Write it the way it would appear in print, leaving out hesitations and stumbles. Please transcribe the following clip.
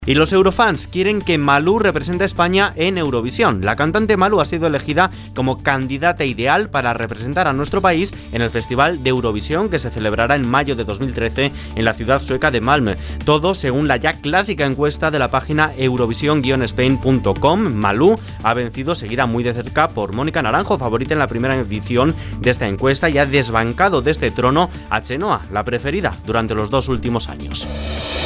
Y los eurofans quieren que Malú represente a España en Eurovisión. La cantante Malú ha sido elegida como candidata ideal para representar a nuestro país en el Festival de Eurovisión que se celebrará en mayo de 2013 en la ciudad sueca de Malmö. Todo según la ya clásica encuesta de la página eurovision-spain.com. Malú ha vencido, seguida muy de cerca por Mónica Naranjo, favorita en la primera edición de esta encuesta, y ha desbancado de este trono a Chenoa, la preferida durante los 2 últimos años.